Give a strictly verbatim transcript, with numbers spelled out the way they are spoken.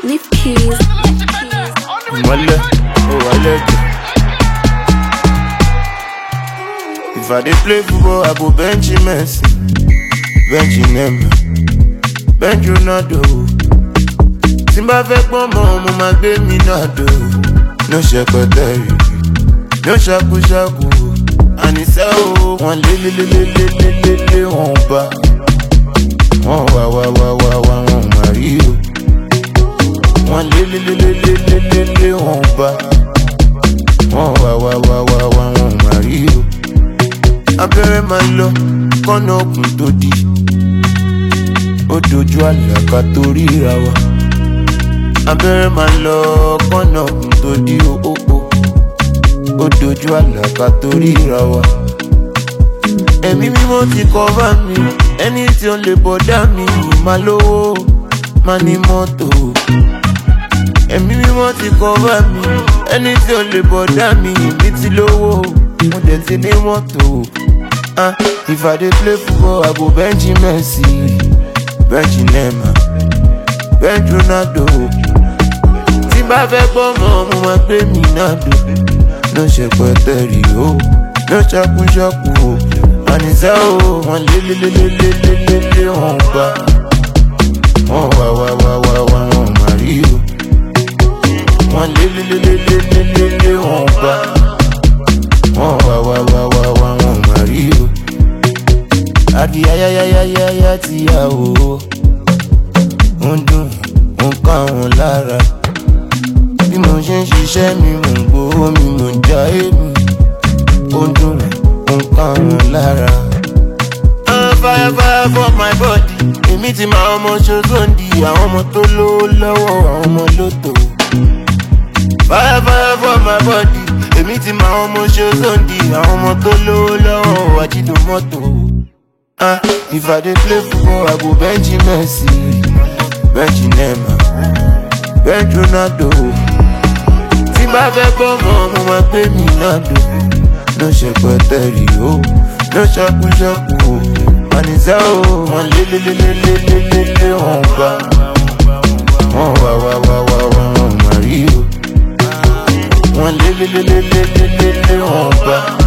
Leaf keys. Wale, oh wale. If I dey play football, I go bench Messi, bench Neymar, bench Ronaldo. Simba fẹ́ pọ́n mọ́, mo máa gbé mi náà dò. No ṣẹpẹtẹ yìí, no ṣakuṣaku. Àníṣe o, wọ́n lé lé lé lé lé lé lé lé wọ́n bá. Wọ́n wá wá wá wá wá wọ́n máa rí o. Wọ́n lé lé lé lé lé lé lé lé wọ́n bá. Wọ́n wá wá wá wá wá wọ́n máa rí o. Abẹ́rẹ́ máa lọ kọ́nà òkun tó di. Ó dojú àlàkà tó ríra wa. Abẹ́rẹ́ máa lọ kọ́nà òkun tó di òpó. Ó dojú àlàkà tó ríra wa. Ẹ̀mí mímọ́ ti cover mi. Ẹni tí ó lè bọ̀dá mi máa lówó, máa ní mọ́tò. Ẹ̀mí mímọ́ ti cover mi. Ẹni tí ó lè bọ̀dá mi mi ti lówó, mo dẹ̀ ti ní mọ́tò. Ah, if I dey play football, I go bench Messi, bench Neymar, bench Ronaldo. Tí n bá fẹ́ gbọ́ mọ́, mo máa gbé mi náà dò. No ṣẹpẹtẹ rí o, no ṣakuṣaku o. Àníṣe o, wọ́n lé lé lé lé lé lé lé lé wọ́n bá. Wọ́n wá wá wá wá wá wọ́n máa rí o. Wọ́n lé lé lé lé lé lé lé lé wọ́n bá. Wọ́n wá wá wá wá wá wọ́n máa rí o. Àdì ayáyáyáyá ti yà o. Ó ń dùn, ó ń ká wọn lára. Bí mo ṣe ń ṣiṣẹ́ mi, mò ń gbowó mi, mò ń já èmi. Ó ń dùn, ó ń ká wọn lára. Ah, fire fire for my body. Èmi ti máa ọmọ ṣoṣoǹdì, àwọn ọmọ tó lówó lọ́wọ́, àwọn ọmọ lótò. Fire fire for my body. Èmi ti máa ọmọ ṣoṣoǹdì, àwọn ọmọ tó lówó lọ́wọ́, àjídùn mọ́tò. Ah, if I dey play football, I go bench Messi, bench Neymar, bench Ronaldo. Tí bá fẹ́ gbọ́ mọ́, mo máa gbé mi náà dò. No ṣẹpẹtẹ rí o, no ṣakuṣaku o. Àníṣe o, wọ́n lé lé lé lé lé lé lé lé wọ́n bá. Wọ́n wá wá wá wá wá wọ́n máa rí o. Wọ́n lé lé lé lé lé lé lé lé wọ́n bá.